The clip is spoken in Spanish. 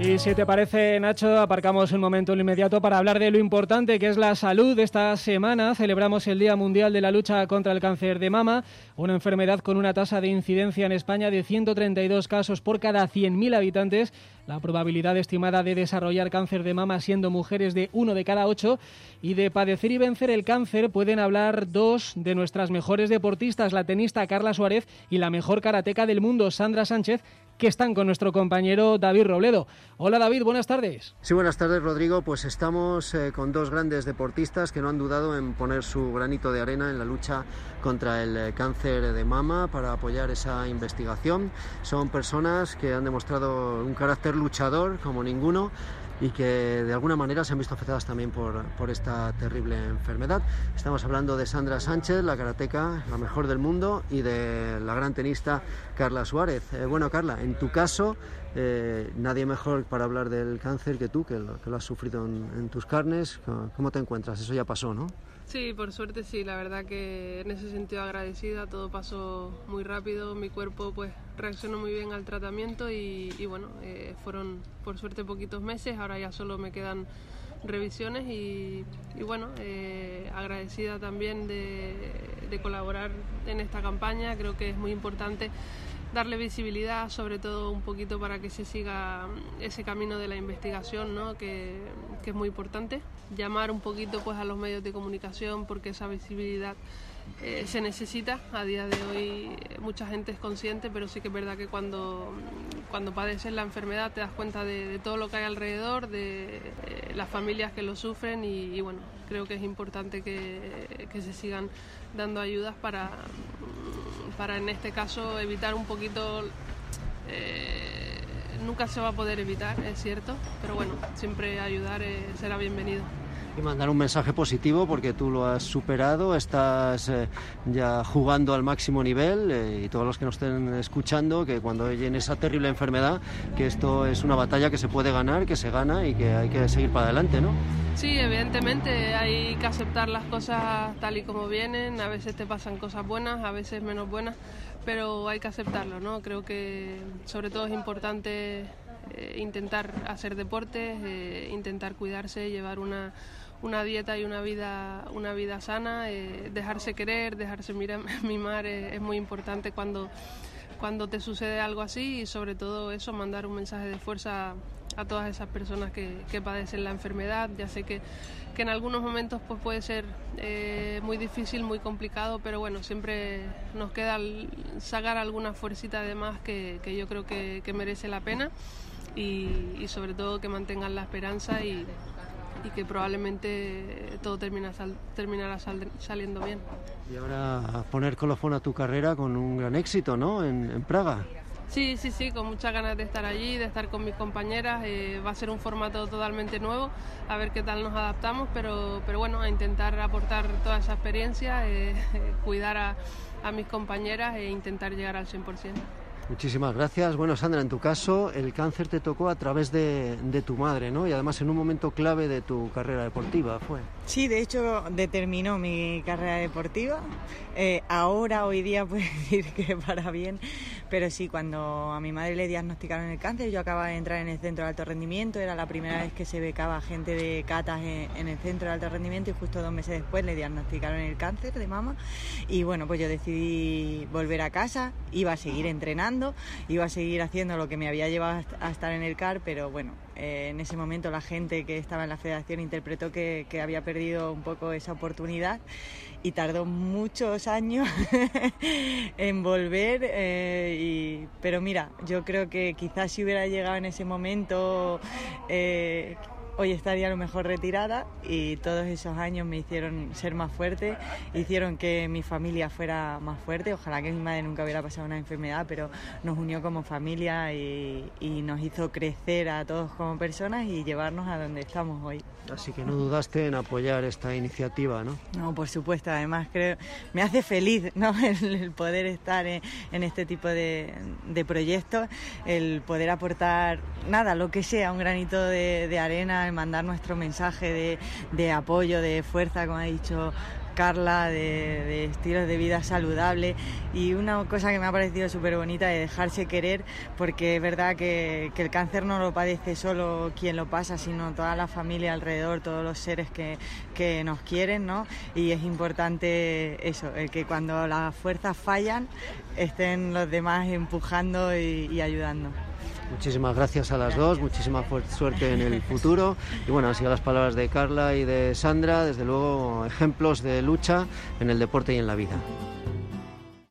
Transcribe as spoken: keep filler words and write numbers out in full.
Y si te parece, Nacho, aparcamos un momento en lo inmediato para hablar de lo importante que es la salud. Esta semana celebramos el Día Mundial de la Lucha contra el Cáncer de Mama, una enfermedad con una tasa de incidencia en España de ciento treinta y dos casos por cada cien mil habitantes. La probabilidad estimada de desarrollar cáncer de mama siendo mujeres de uno de cada ocho. Y de padecer y vencer el cáncer pueden hablar dos de nuestras mejores deportistas, la tenista Carla Suárez y la mejor karateca del mundo, Sandra Sánchez, que están con nuestro compañero David Robledo. Hola David, buenas tardes. Sí, buenas tardes Rodrigo, pues estamos eh, con dos grandes deportistas que no han dudado en poner su granito de arena en la lucha contra el eh, cáncer de mama para apoyar esa investigación. Son personas que han demostrado un carácter luchador como ninguno y que de alguna manera se han visto afectadas también por, por esta terrible enfermedad. Estamos hablando de Sandra Sánchez, la karateca, la mejor del mundo, y de la gran tenista Carla Suárez. Eh, bueno, Carla, en tu caso, eh, nadie mejor para hablar del cáncer que tú, que lo, que lo has sufrido en, en tus carnes. ¿Cómo te encuentras? Eso ya pasó, ¿no? Sí, por suerte sí, la verdad que en ese sentido agradecida, todo pasó muy rápido, mi cuerpo pues reaccionó muy bien al tratamiento y, y bueno, eh, fueron por suerte poquitos meses, ahora ya solo me quedan revisiones y, y bueno, eh, agradecida también de, de colaborar en esta campaña. Creo que es muy importante darle visibilidad, sobre todo un poquito para que se siga ese camino de la investigación, ¿no? que, que es muy importante. Llamar un poquito pues a los medios de comunicación porque esa visibilidad eh, se necesita. A día de hoy mucha gente es consciente, pero sí que es verdad que cuando, cuando padeces la enfermedad te das cuenta de, de todo lo que hay alrededor, de eh, las familias que lo sufren y, y bueno, creo que es importante que, que se sigan dando ayudas para, para en este caso evitar un poquito, eh, nunca se va a poder evitar, es cierto, pero bueno, siempre ayudar eh, será bienvenido. Y mandar un mensaje positivo porque tú lo has superado, estás eh, ya jugando al máximo nivel eh, y todos los que nos estén escuchando, que cuando oyen esa terrible enfermedad, que esto es una batalla que se puede ganar, que se gana y que hay que seguir para adelante, ¿no? Sí, evidentemente hay que aceptar las cosas tal y como vienen, a veces te pasan cosas buenas, a veces menos buenas, pero hay que aceptarlo, ¿no? Creo que sobre todo es importante eh, intentar hacer deporte, eh, intentar cuidarse, llevar una una dieta y una vida una vida sana, eh, dejarse querer, dejarse mirar, mimar eh, es muy importante cuando, cuando te sucede algo así y sobre todo eso, mandar un mensaje de fuerza a todas esas personas que, que padecen la enfermedad. Ya sé que, que en algunos momentos pues, puede ser eh, muy difícil, muy complicado, pero bueno, siempre nos queda sacar alguna fuercita de más que, que yo creo que, que merece la pena y, y sobre todo que mantengan la esperanza y y que probablemente todo termina sal, terminará sal, saliendo bien. Y ahora a poner colofón a tu carrera con un gran éxito, ¿no? En, en Praga. Sí, sí, sí, con muchas ganas de estar allí, de estar con mis compañeras. Eh, va a ser un formato totalmente nuevo, a ver qué tal nos adaptamos, pero, pero bueno, a intentar aportar toda esa experiencia, eh, cuidar a, a mis compañeras e intentar llegar al cien por ciento. Muchísimas gracias. Bueno, Sandra, en tu caso el cáncer te tocó a través de, de tu madre, ¿no? Y además en un momento clave de tu carrera deportiva, ¿fue? Sí, de hecho determinó mi carrera deportiva. Eh, ahora, hoy día, puedo decir que para bien, pero sí, cuando a mi madre le diagnosticaron el cáncer, yo acababa de entrar en el centro de alto rendimiento, era la primera vez que se becaba gente de catas en, en el centro de alto rendimiento y justo dos meses después le diagnosticaron el cáncer de mama y bueno, pues yo decidí volver a casa, iba a seguir entrenando, iba a seguir haciendo lo que me había llevado a estar en el C A R, pero bueno, eh, en ese momento la gente que estaba en la federación interpretó que, que había perdido un poco esa oportunidad y tardó muchos años en volver, eh, y, pero mira, yo creo que quizás si hubiera llegado en ese momento eh, hoy estaría a lo mejor retirada y todos esos años me hicieron ser más fuerte, hicieron que mi familia fuera más fuerte. Ojalá que mi madre nunca hubiera pasado una enfermedad, pero nos unió como familia y, y nos hizo crecer a todos como personas y llevarnos a donde estamos hoy. Así que no dudaste en apoyar esta iniciativa, ¿no? No, por supuesto, además creo, me hace feliz, ¿no? el, el poder estar en, en este tipo de, de proyectos, el poder aportar, nada, lo que sea, un granito de, de arena, el mandar nuestro mensaje de, de apoyo, de fuerza, como ha dicho Carla, de, de estilos de vida saludables, y una cosa que me ha parecido súper bonita de dejarse querer, porque es verdad que, que el cáncer no lo padece solo quien lo pasa, sino toda la familia alrededor, todos los seres que, que nos quieren, ¿no? Y es importante eso, el que cuando las fuerzas fallan estén los demás empujando y, y ayudando. Muchísimas gracias a las gracias. dos, muchísima suerte en el futuro. Y bueno, han sido las palabras de Carla y de Sandra, desde luego ejemplos de lucha en el deporte y en la vida.